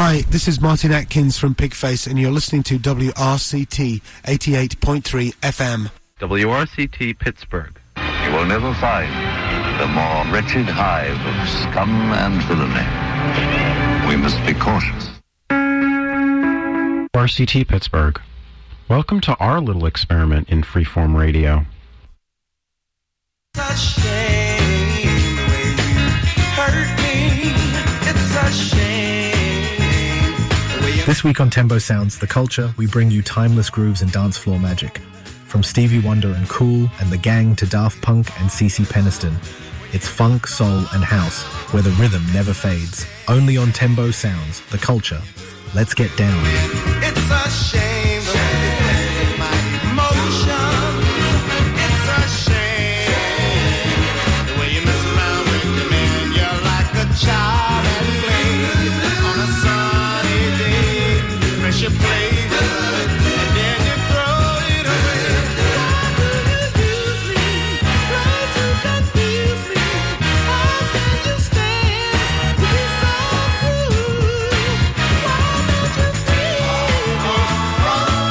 Hi, this is Martin Atkins from Pigface, and you're listening to WRCT 88.3 FM. WRCT Pittsburgh. You will never find the more wretched hive of scum and villainy. We must be cautious. WRCT Pittsburgh. Welcome to our little experiment in freeform radio. It's a shame the way you hurt me. It's a shame the way you... This week on Tembo Sounds, The Culture, we bring you timeless grooves and dance floor magic. From Stevie Wonder and Cool and The Gang to Daft Punk and CeCe Peniston. It's funk, soul and house, where the rhythm never fades. Only on Tembo Sounds, The Culture. Let's get down. It's a shame the way you play my emotions. It's a shame the way you mess around with me, man. You're like a child at play on a sunny day. Pressure play good, and then you throw it away. Why do you use me? Try to confuse me. How can you stand to be so cruel? Why don't you feel?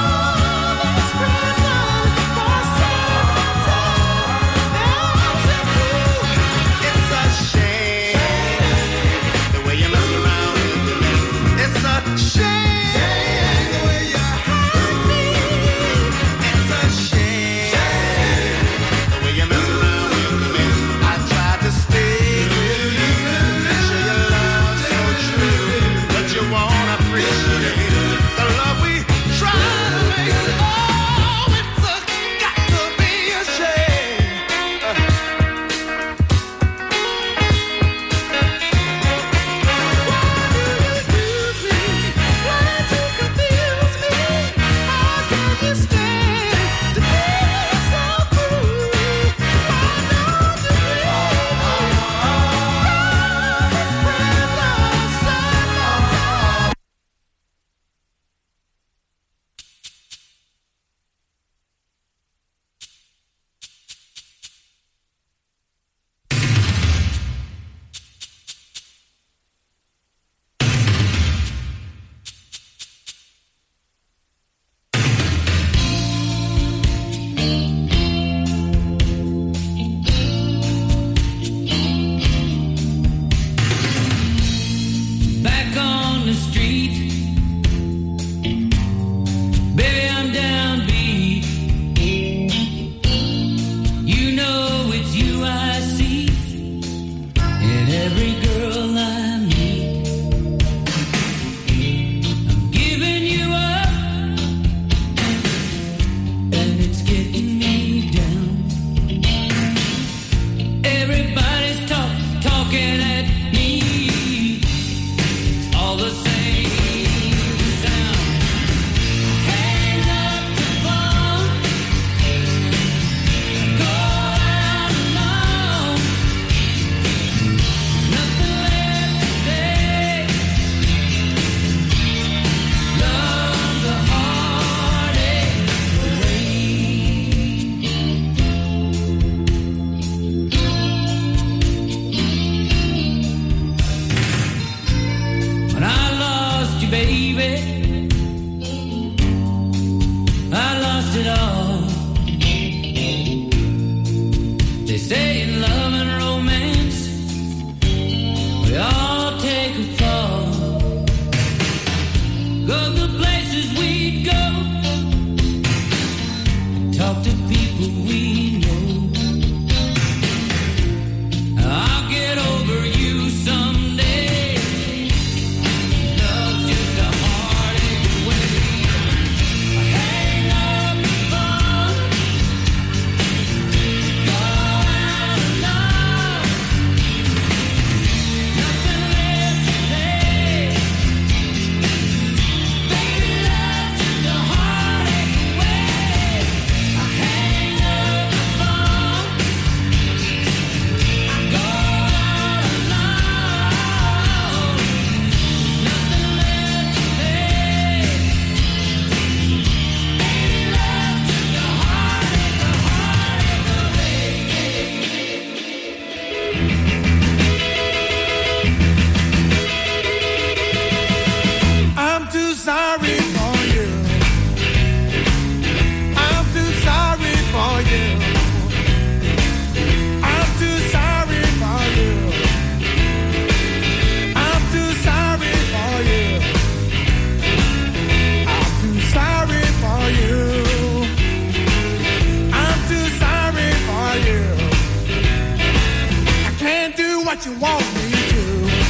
what you want me to.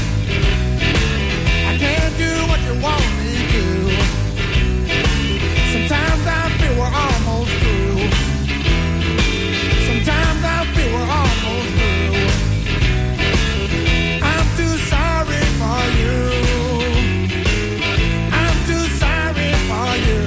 I can't do what you want me to. Sometimes I feel we're almost through. Sometimes I feel we're almost through. I'm too sorry for you. I'm too sorry for you.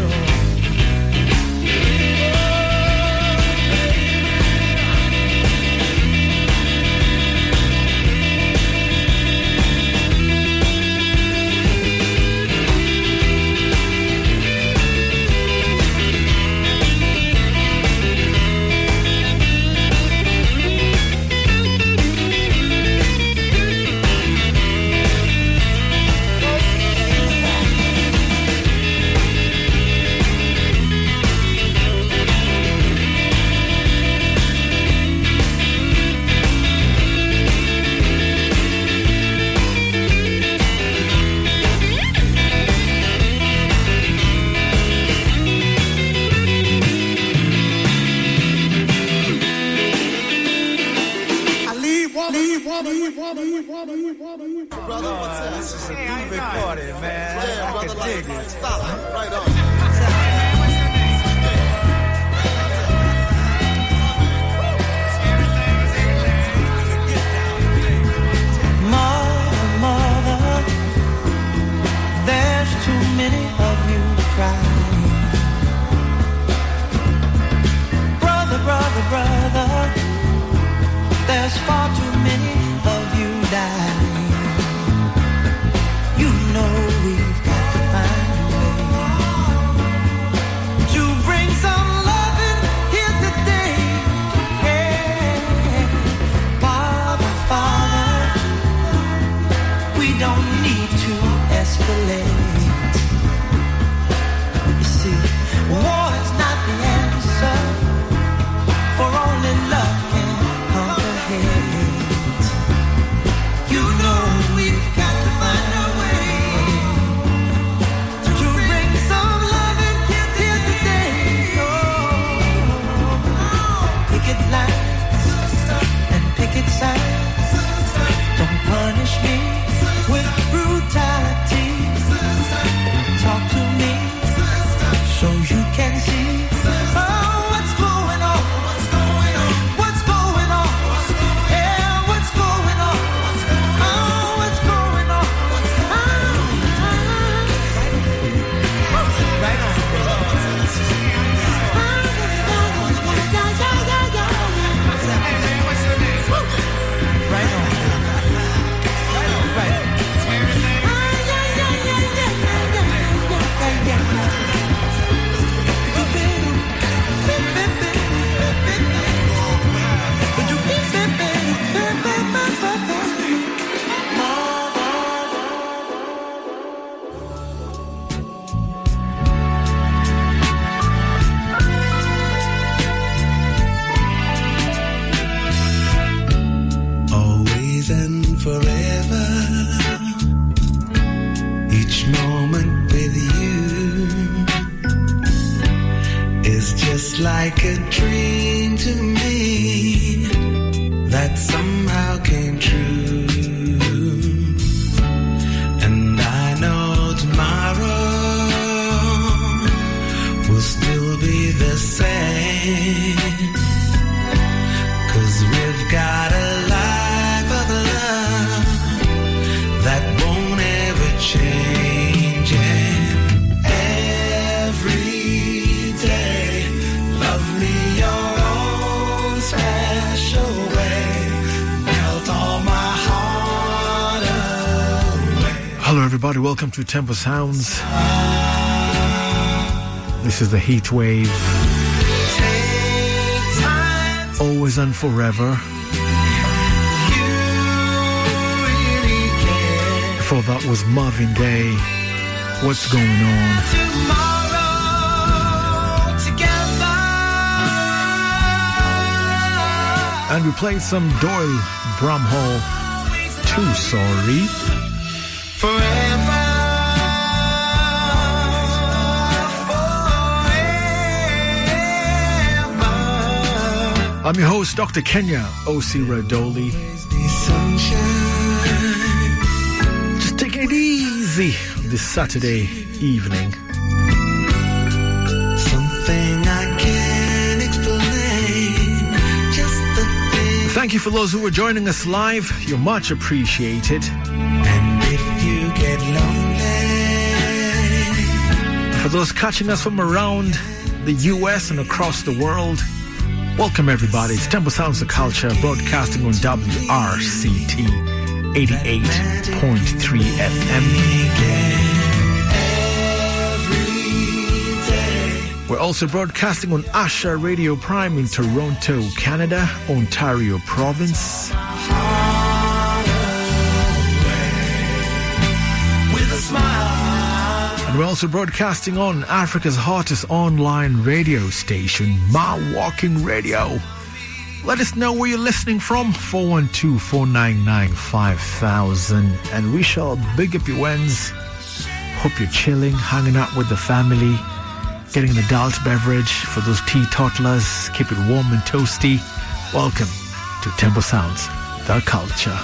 Brother, what's that? This is a groovy party, man. Yeah, brother, I can dig it. Stop it. Right on. Mother, there's too many of you crying. Brother, there's far too many of you dying. You know we've got to find a way to bring some loving here today. Yeah. Father, we don't need to escalate. You see, war is not the answer, for only love can conquer hate. You know we've got to find a way to bring some loving here today. Oh, picket lines and picket signs. Don't punish me with brutality. Talk to me so you can see. What's going on? What's going on? What's going on? Yeah, what's going on? What's going on? Right on. Right on. Right. Always and forever, each moment with you is just like a dream to me that somehow came true. And I know tomorrow will still be the same, 'cause we've got a life of love that won't ever change. And every day, love me your own special way. Melt all my heart away. Hello, everybody. Welcome to Tempo Sounds. This is the Heat Wave. Always and forever. Before that was Marvin Gaye. What's going on? And we played some Doyle Bramhall. Too Sorry. Forever. I'm your host, Dr. Kenya O.C. Radoli. Sunshine. easy this Saturday evening. Something I can't explain. Just the thing. Thank you for those who are joining us live. You're much appreciated. And if you get lonely. For those catching us from around the US and across the world, welcome everybody. It's Temple Sounds of Culture, broadcasting on WRCT 88.3 FM. We're also broadcasting on Asha Radio Prime in Toronto, Canada, Ontario Province. With a smile. And we're also broadcasting on Africa's hottest online radio station, Ma Walking Radio. Let us know where you're listening from, 412-499-5000. And we shall big up your wins. Hope you're chilling, hanging out with the family, getting an adult beverage for those teetotalers. Keep it warm and toasty. Welcome to Temple Sounds, the culture.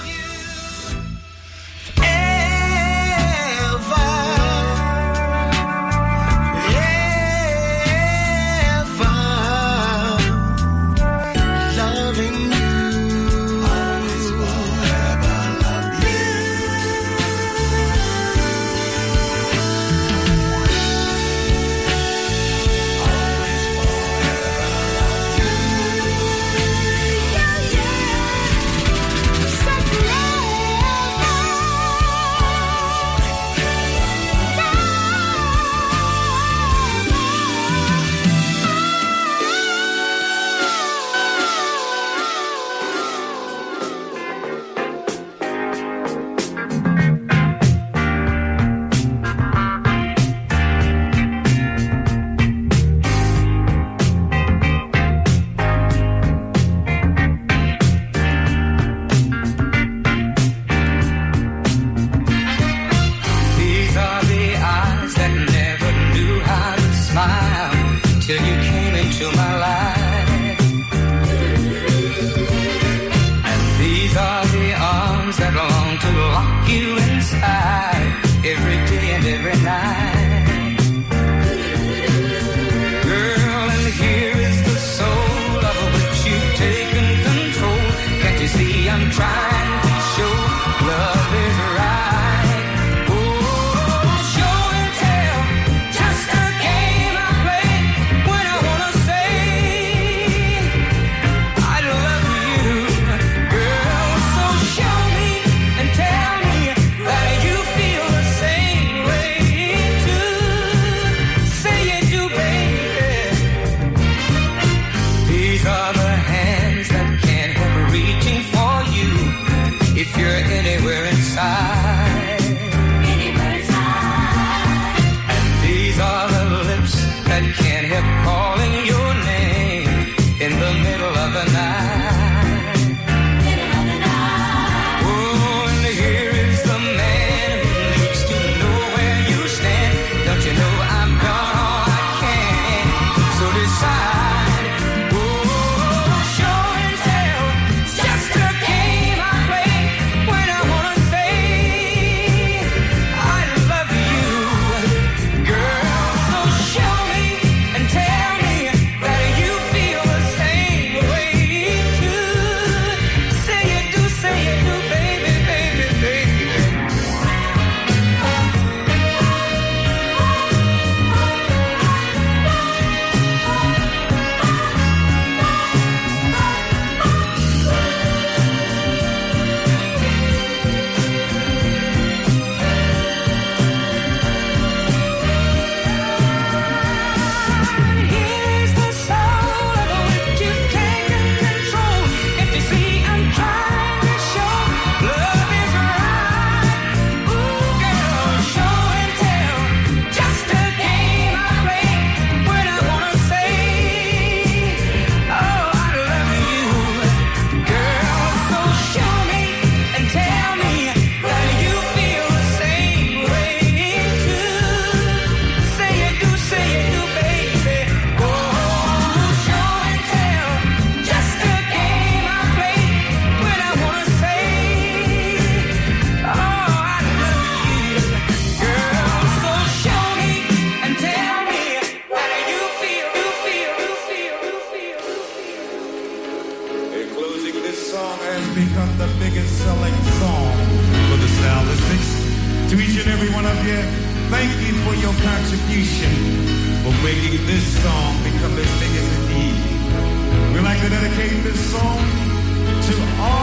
every one of you, thank you for your contribution for making this song become as big as it is. We'd like to dedicate this song to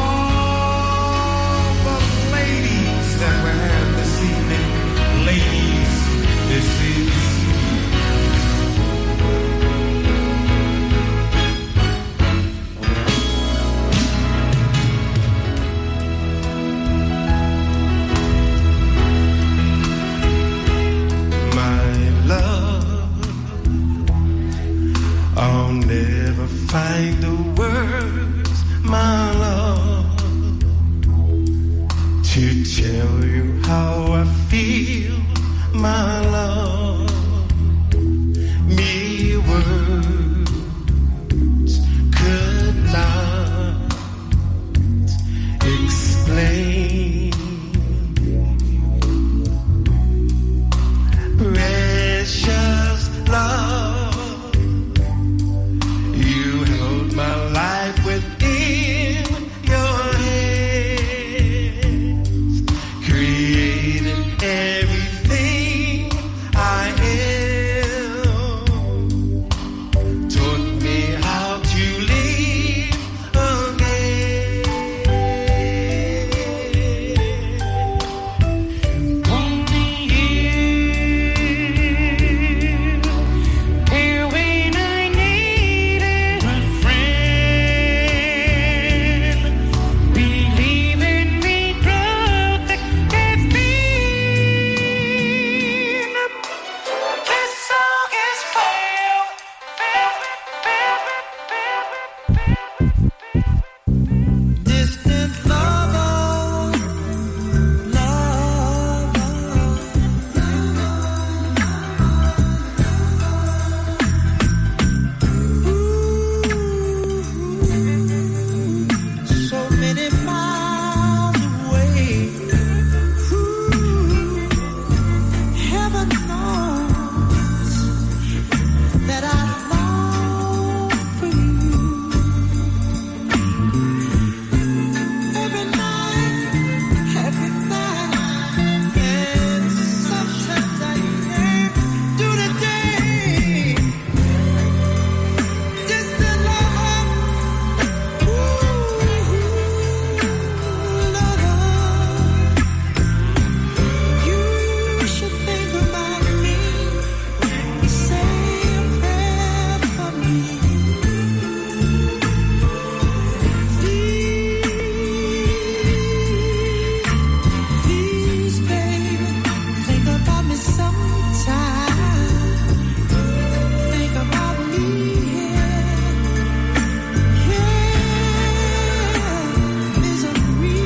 all the ladies that we have this evening. Ladies, this is I'll never find the words, my love, to tell you how I feel, my love. Mere words could not explain. Precious love, you held my life within your hands, created everything I am, taught me how to live again. Only here when I needed a friend, believe in me through thick and thin. This song is for you. Distant lover, so many miles away. Heaven knows that I long for you. Every night, and sometimes I can't do the day. Distant lover, you should think about me. Say a prayer for me. Please, baby, think about me sometime. Think about me, misery.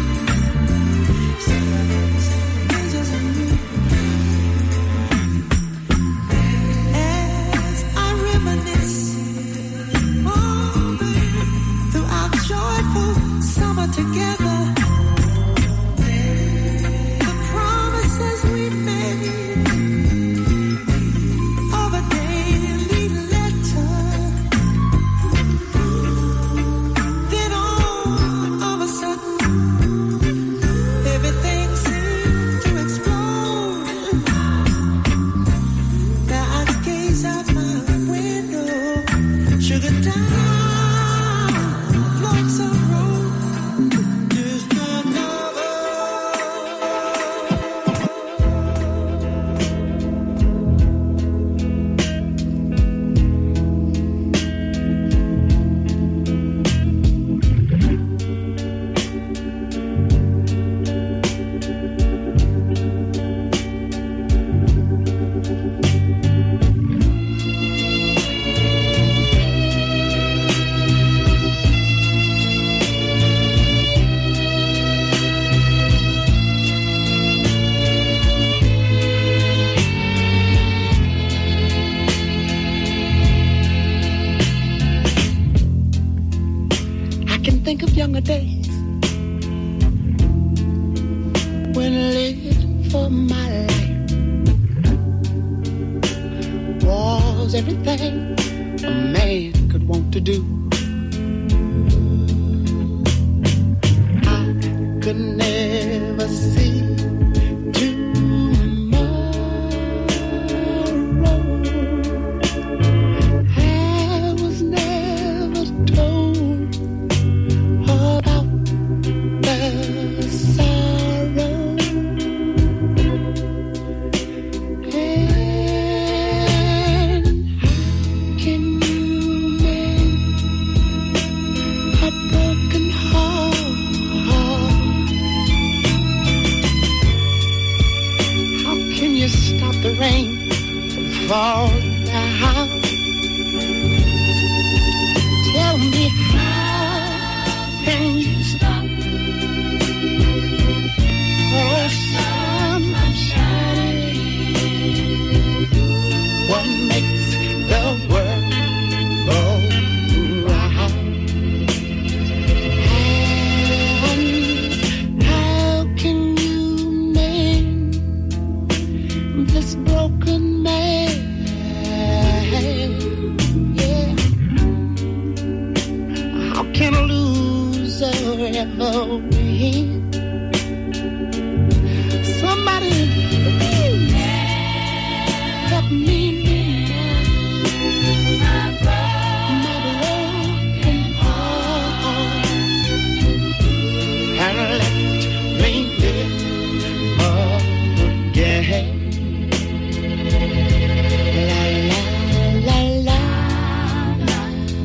As I reminisce through our joyful summer together, the promises we made of a daily letter. Then all of a sudden, everything seemed to explode. Now I gaze out my window, sugar down, like some road. Distant lover. I can think of younger days when living for my life was everything a man could want to do. I could never see too fall down. Tell me how can you stop? Oh, sun, I'm shining. What makes the world go round? And how can you mend this broken man? Yeah. How can a loser ever win? Somebody please help me mend my broken heart and let me live again. La la la la.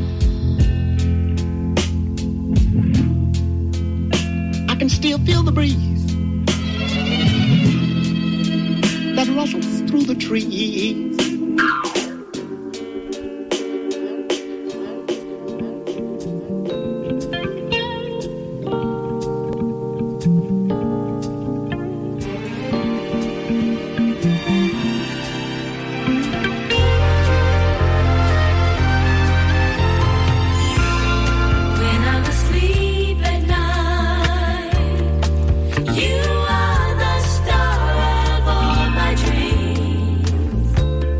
I can still feel the breeze that rustles through the trees. When I'm asleep at night, you are the star of all my dreams.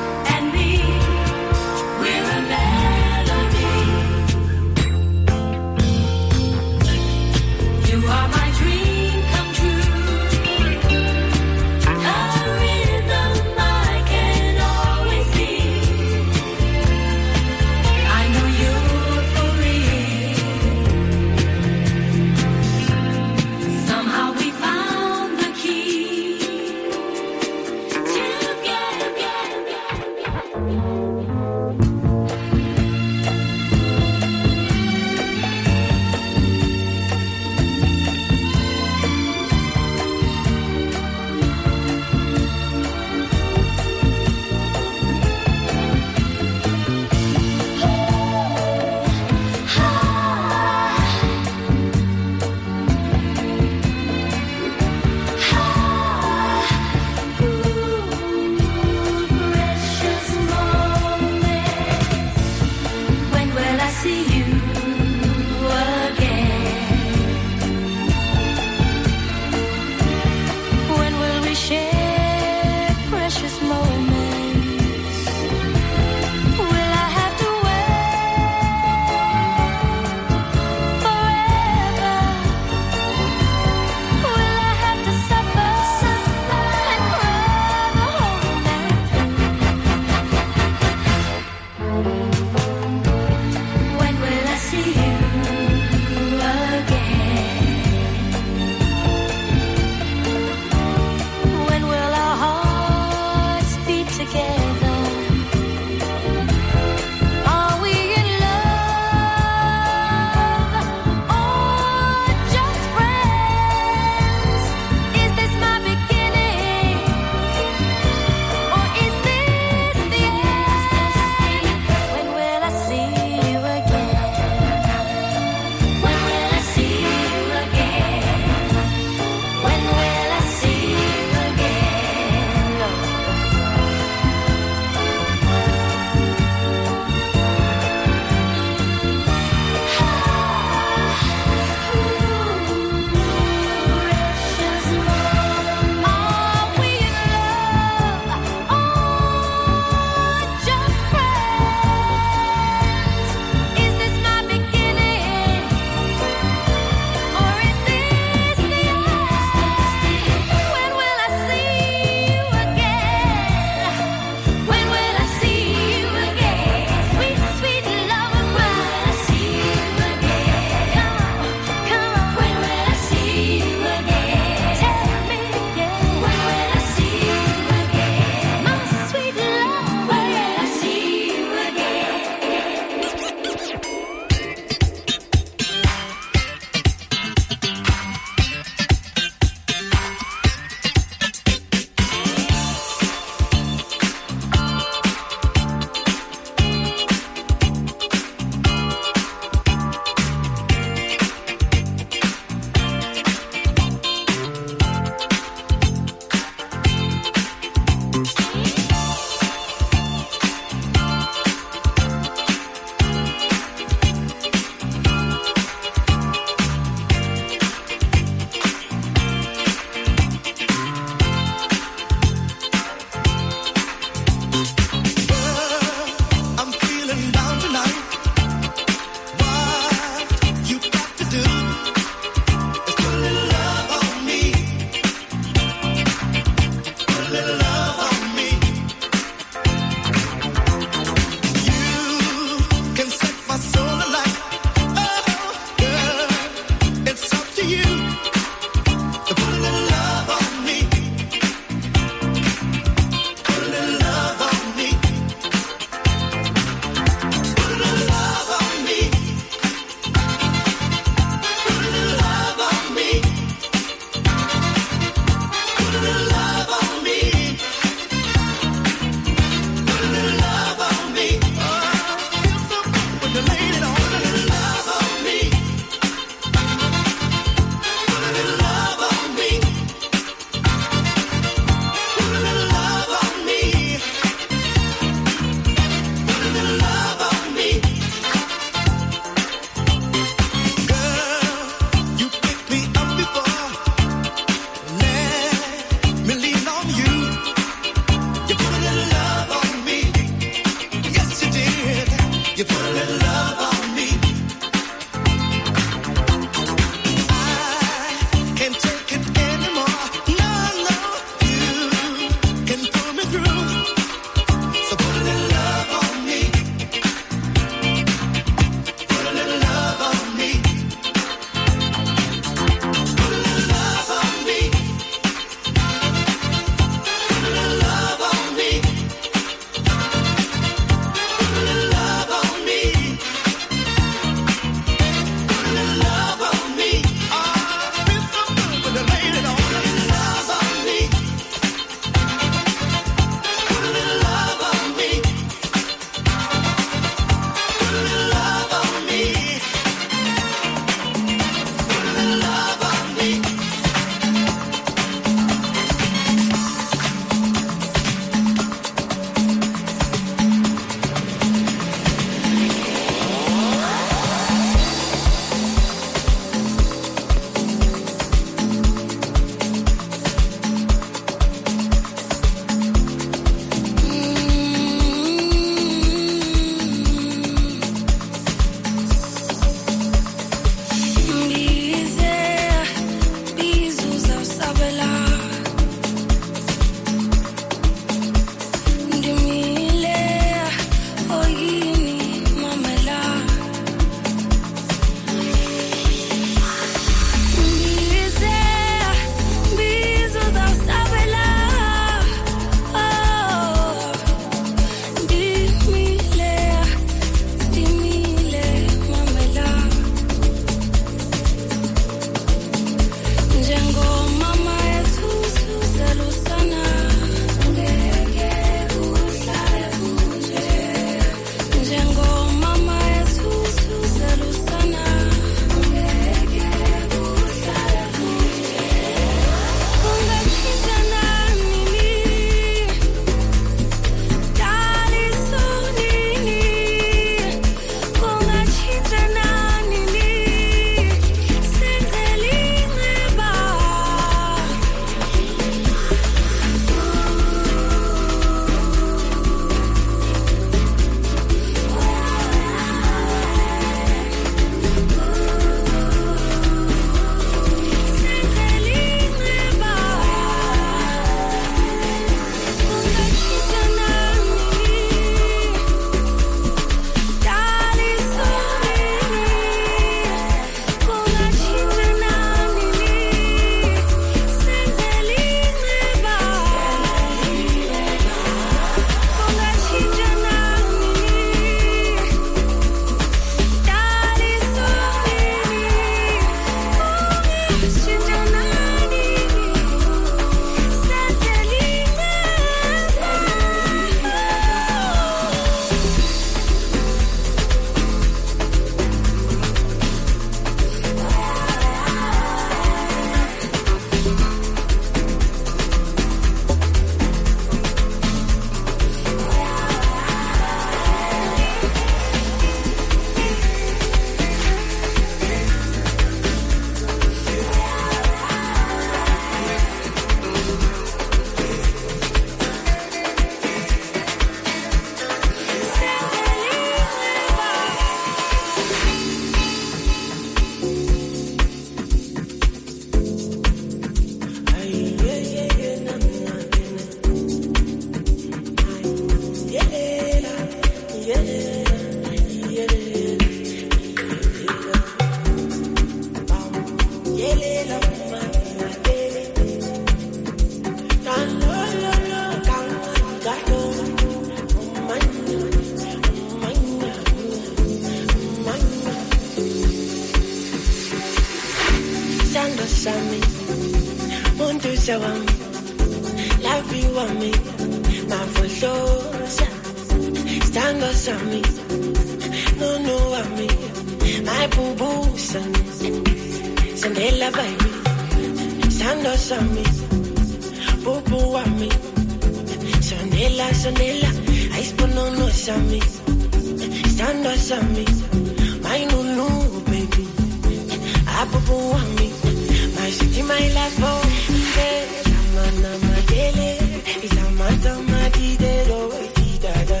Producer want me, love you want me, my for sure. Stand up on me, no want me, my boo boo son, Sandela baby. Stand up on me, boo boo want me, Sandela, I spun no on me. Stand up on me, my no baby, I boo boo want me, my city, my life, oh, yeah, my daily, it's a matter, my didero, didada.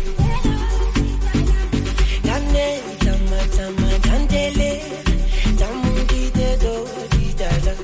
Dane, dama, dandele, damu didero, didada.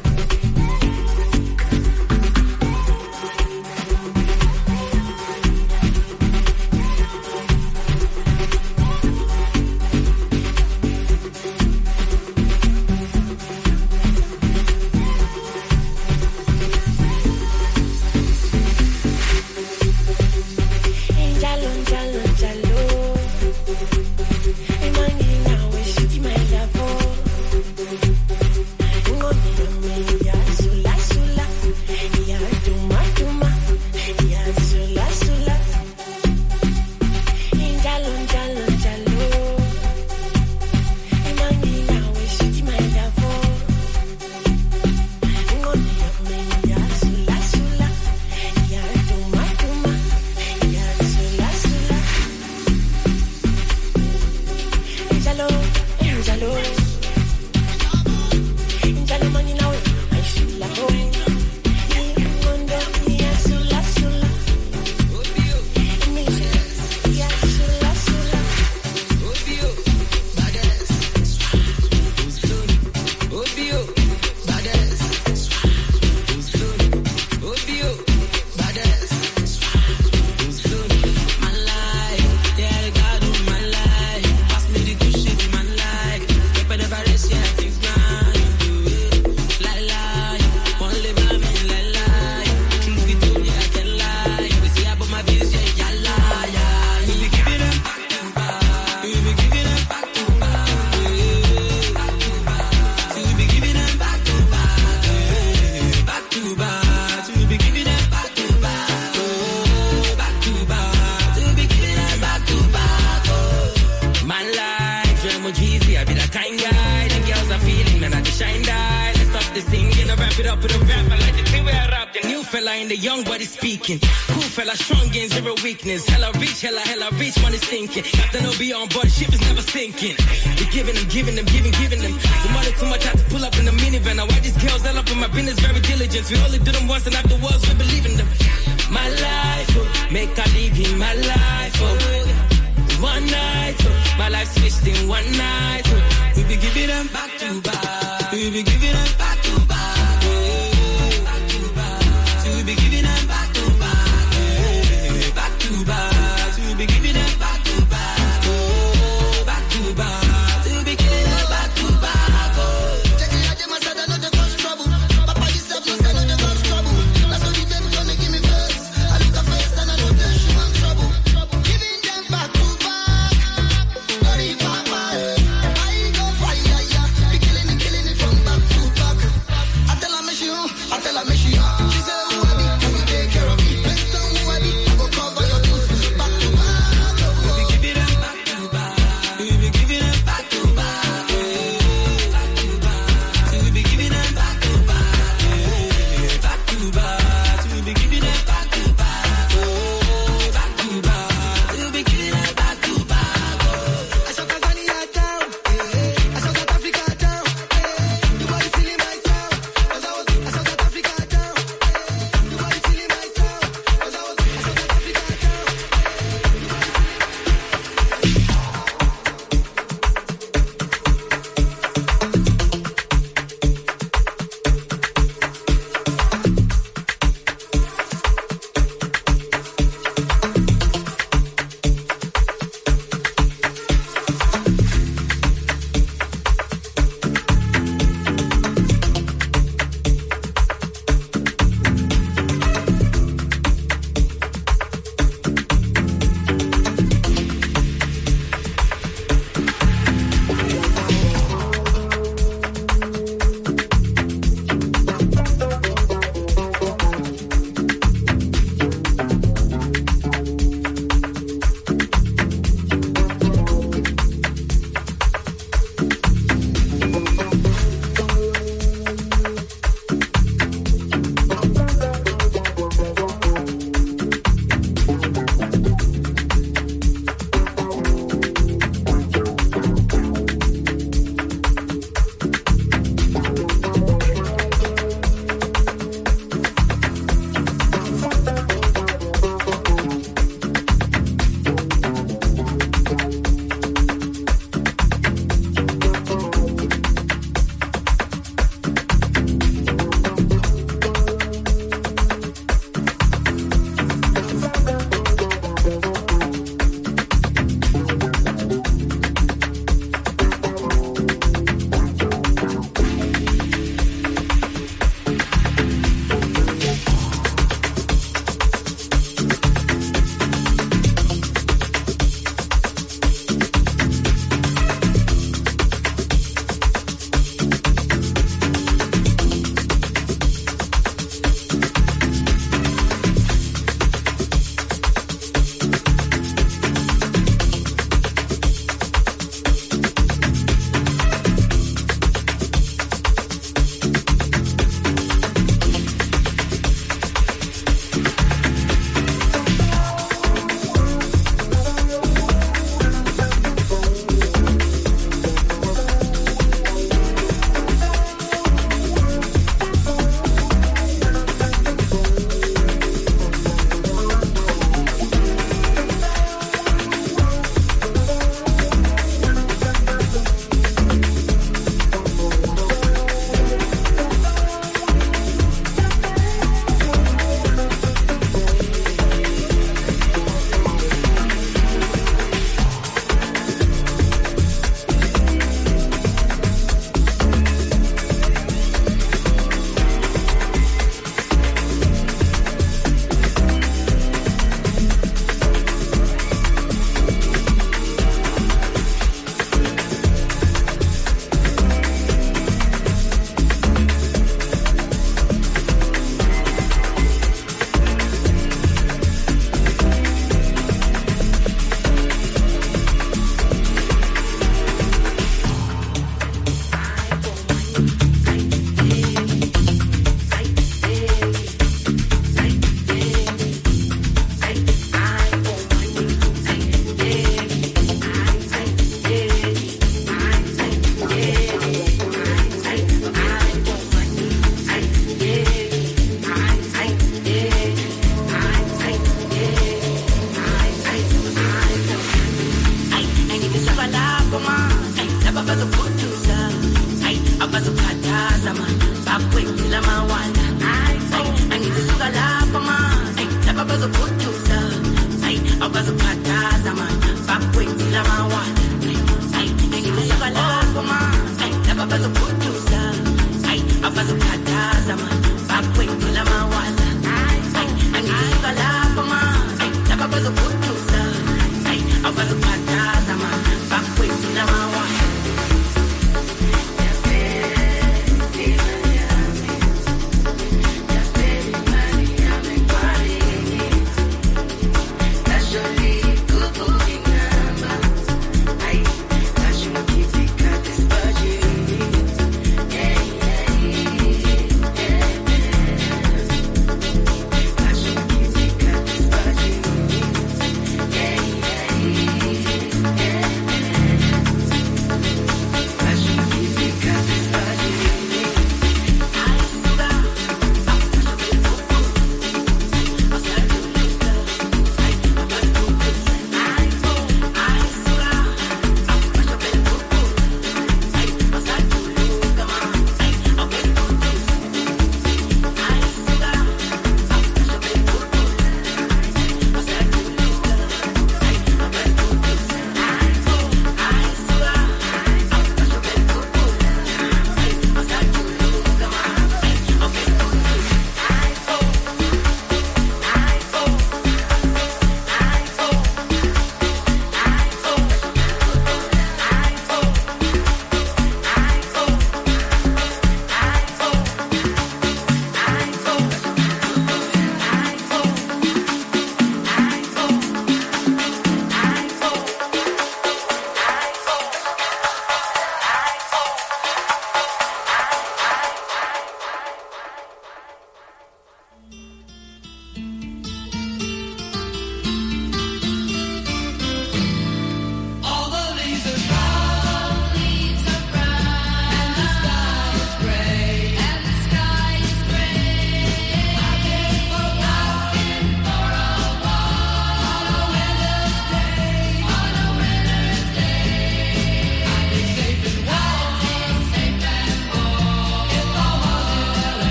Hella reach, money stinking. Captain OB on board, ship is never sinking. We're giving them. The money too much, I had to pull up in the minivan. Now why these girls all up in my business, very diligent. We only do them once and afterwards we believe in them. My life, oh, make I live in my life, oh. One night, oh, my life switched in one night, oh. We be giving them back to back. We be giving them back to back. Back to back. So we be giving them back to back. Back to back. Be giving them back to back, oh, back to back. To be giving them back to back, oh. Check it out, them I said I know they cause trouble. Papa yourself, you said I know they cause trouble. That's what you them gonna give me first. I look at face and I know that she want trouble. Giving them back to back. Body papa, I go fire, yeah. Be killing me from back to back. bazokutuza abazophathaza man bakwenzela amawala ngikusuka lapho man laba bazokutuza abazophathaza man bakwenzela amawala ngikusuka lapho man laba bazokutuza abazophathaza man bakwenzela amawala. That's your lead, good boy.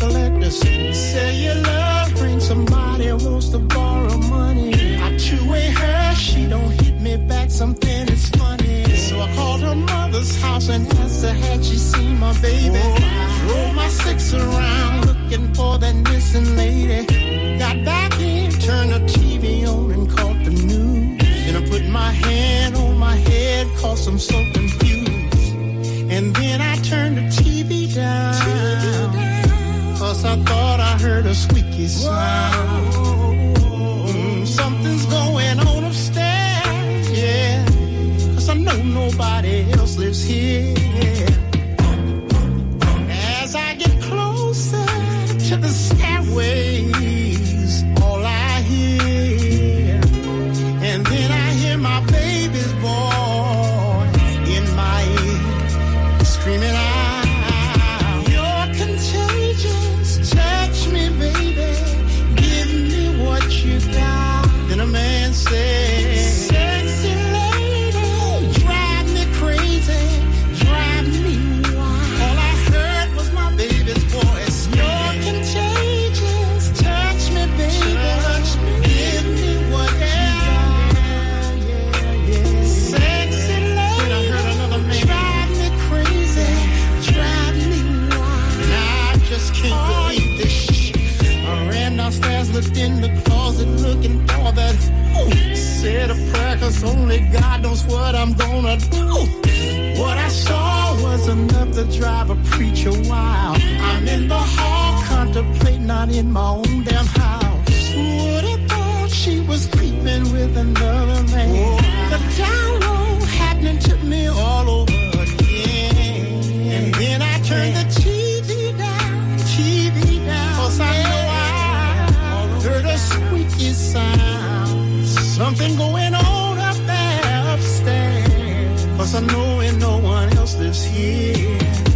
collectors. Cellular ring, somebody wants to borrow money. I two-way her, she don't hit me back, something is funny. So I called her mother's house and asked her had she seen my baby. Drove my six around looking for that missing lady. Got back in, turned the TV on and caught the news. Then I put my hand on my head, cause I'm so confused. And then I turned the TV down, cause I thought I heard a squeaky sound. Something's going on upstairs, yeah, cause I know nobody else lives here. As I get closer to the stairways, all I hear, and then I hear my baby's voice in my ear, screaming out, "You're contagious, touch me, baby, give me what you got." Then a man said, "Sexy lady, drive me crazy, drive me wild." All I heard was my baby's voice. "You're contagious, touch me, baby, give me what you got." Sexy lady, then I heard another man, "Drive me crazy, drive me wild." And I just can't believe this shit. I ran downstairs, looked in the closet, looking for that. Said a prayer, cause only God knows what I'm gonna do. What I saw was enough to drive a preacher wild. I'm in the hall, contemplating, not in my own damn house. Who would have thought she was creeping with another man? The download happening to me all over again. And then I turned the TV down, cause I know I heard a squeaky sound. Something going on up there upstairs, cause I know and no one else lives here.